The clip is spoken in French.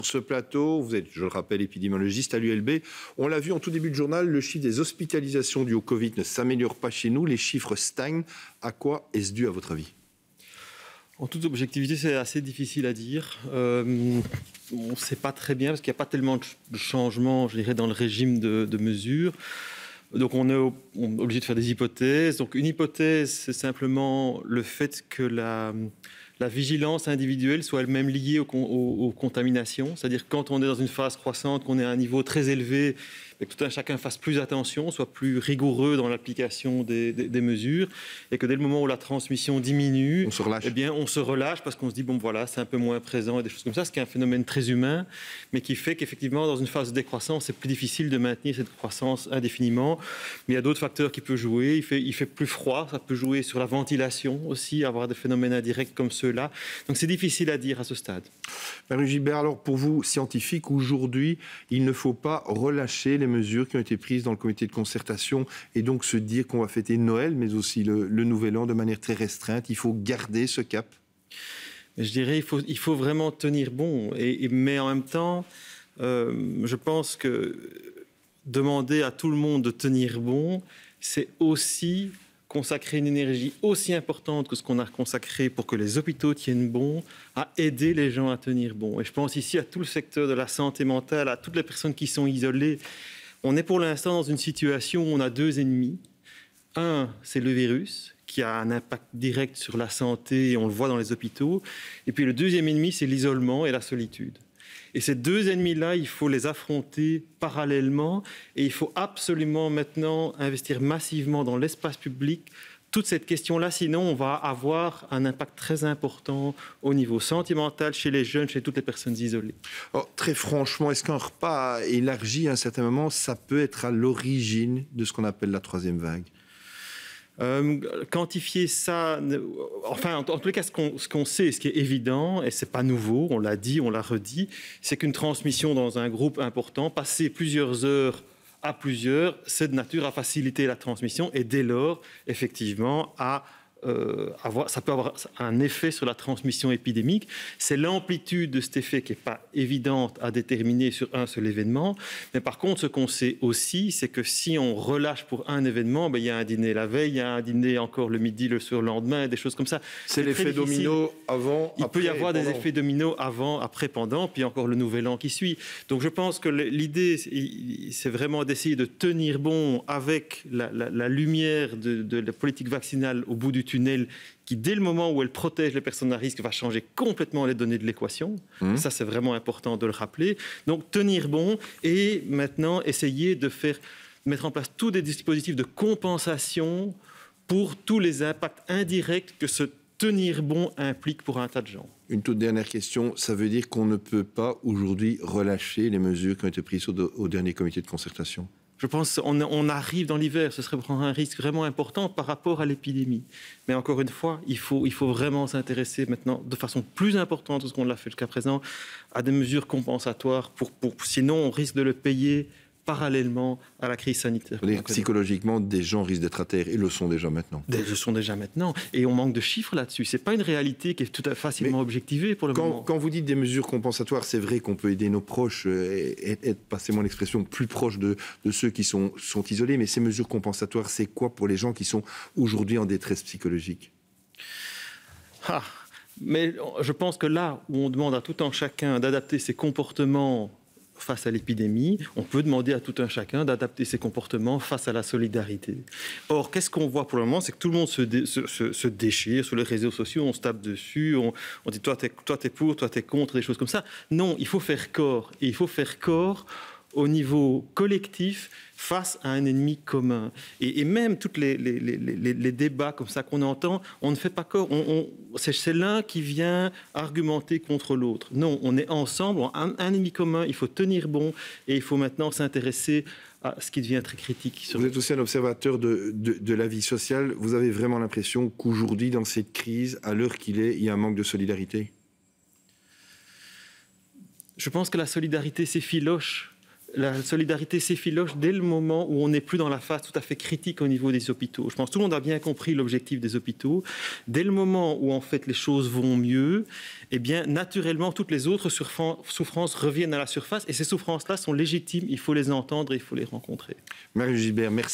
Sur ce plateau, vous êtes, je le rappelle, épidémiologiste à l'ULB. On l'a vu en tout début de journal, le chiffre des hospitalisations dues au Covid ne s'améliore pas chez nous. Les chiffres stagnent. À quoi est-ce dû, à votre avis ? En toute objectivité, c'est assez difficile à dire. On ne sait pas très bien parce qu'il n'y a pas tellement de changements, je dirais, dans le régime de mesures. Donc on est obligé de faire des hypothèses. Donc une hypothèse, c'est simplement le fait que la vigilance individuelle soit elle-même liée aux contaminations. C'est-à-dire quand on est dans une phase croissante, qu'on est à un niveau très élevé, et que tout un chacun fasse plus attention, soit plus rigoureux dans l'application des mesures, et que dès le moment où la transmission diminue, on se relâche. Eh bien, on se relâche parce qu'on se dit, bon voilà, c'est un peu moins présent et des choses comme ça, ce qui est un phénomène très humain, mais qui fait qu'effectivement, dans une phase de décroissance, c'est plus difficile de maintenir cette croissance indéfiniment. Mais il y a d'autres facteurs qui peuvent jouer. Il fait plus froid, ça peut jouer sur la ventilation aussi, avoir des phénomènes indirects comme ceux-là. Donc c'est difficile à dire à ce stade. Marie Gilbert, alors pour vous, scientifiques, aujourd'hui, il ne faut pas relâcher les mesures qui ont été prises dans le comité de concertation et donc se dire qu'on va fêter Noël, mais aussi le Nouvel An de manière très restreinte. Il faut garder ce cap. Je dirais il faut vraiment tenir bon. Mais en même temps, je pense que demander à tout le monde de tenir bon, c'est aussi consacrer une énergie aussi importante que ce qu'on a consacré pour que les hôpitaux tiennent bon, à aider les gens à tenir bon. Et je pense ici à tout le secteur de la santé mentale, à toutes les personnes qui sont isolées. On est pour l'instant dans une situation où on a deux ennemis. Un, c'est le virus, qui a un impact direct sur la santé, et on le voit dans les hôpitaux. Et puis le deuxième ennemi, c'est l'isolement et la solitude. Et ces deux ennemis-là, il faut les affronter parallèlement et il faut absolument maintenant investir massivement dans l'espace public toute cette question-là, sinon on va avoir un impact très important au niveau sentimental chez les jeunes, chez toutes les personnes isolées. Oh, très franchement, est-ce qu'un repas élargi à un certain moment, ça peut être à l'origine de ce qu'on appelle la troisième vague ? Quantifier ça, enfin en tous les cas ce qu'on sait, ce qui est évident, et c'est pas nouveau, on l'a dit, on l'a redit, c'est qu'une transmission dans un groupe important, passer plusieurs heures à plusieurs, c'est de nature à faciliter la transmission et dès lors, effectivement, ça peut avoir un effet sur la transmission épidémique. C'est l'amplitude de cet effet qui n'est pas évidente à déterminer sur un seul événement. Mais par contre, ce qu'on sait aussi, c'est que si on relâche pour un événement, il y a un dîner la veille, il y a un dîner encore le midi, le surlendemain, des choses comme ça. C'est l'effet domino avant, il après, peut y avoir pendant. des effets dominos avant, après, pendant, puis encore le Nouvel An qui suit. Donc je pense que l'idée, c'est vraiment d'essayer de tenir bon avec la lumière de la politique vaccinale au bout du tunnel qui, dès le moment où elle protège les personnes à risque, va changer complètement les données de l'équation. Ça, c'est vraiment important de le rappeler. Donc, tenir bon et maintenant essayer de mettre en place tous des dispositifs de compensation pour tous les impacts indirects que ce tenir bon implique pour un tas de gens. Une toute dernière question, ça veut dire qu'on ne peut pas aujourd'hui relâcher les mesures qui ont été prises au dernier comité de concertation ? Je pense qu'on arrive dans l'hiver, ce serait prendre un risque vraiment important par rapport à l'épidémie. Mais encore une fois, il faut vraiment s'intéresser maintenant de façon plus importante que ce qu'on l'a fait jusqu'à présent à des mesures compensatoires. Sinon, on risque de le payer parallèlement à la crise sanitaire. Psychologiquement, des gens risquent d'être à terre et le sont déjà maintenant. Ils le sont déjà maintenant. Et on manque de chiffres là-dessus. Ce n'est pas une réalité qui est tout à fait facilement objectivée pour le moment. Quand vous dites des mesures compensatoires, c'est vrai qu'on peut aider nos proches et être, passez-moi l'expression, plus proche de ceux qui sont isolés. Mais ces mesures compensatoires, c'est quoi pour les gens qui sont aujourd'hui en détresse psychologique ? Mais je pense que là où on demande à tout un chacun d'adapter ses comportements face à l'épidémie, on peut demander à tout un chacun d'adapter ses comportements face à la solidarité. Or, qu'est-ce qu'on voit pour le moment ? C'est que tout le monde se déchire sur les réseaux sociaux, on se tape dessus, on dit toi t'es pour, toi t'es contre, des choses comme ça. Non, il faut faire corps. Et il faut faire corps au niveau collectif face à un ennemi commun. Et même tous les débats comme ça qu'on entend, on ne fait pas corps. C'est l'un qui vient argumenter contre l'autre. Non, on est ensemble, un ennemi commun, il faut tenir bon et il faut maintenant s'intéresser à ce qui devient très critique. Vous êtes aussi un observateur de la vie sociale. Vous avez vraiment l'impression qu'aujourd'hui, dans cette crise, à l'heure qu'il est, il y a un manque de solidarité ? Je pense que la solidarité s'effiloche. la solidarité s'effiloche dès le moment où on n'est plus dans la phase tout à fait critique au niveau des hôpitaux. Je pense que tout le monde a bien compris l'objectif des hôpitaux. Dès le moment où en fait les choses vont mieux, eh bien naturellement toutes les autres souffrances reviennent à la surface et ces souffrances-là sont légitimes, il faut les entendre et il faut les rencontrer. Marius Gibert, merci.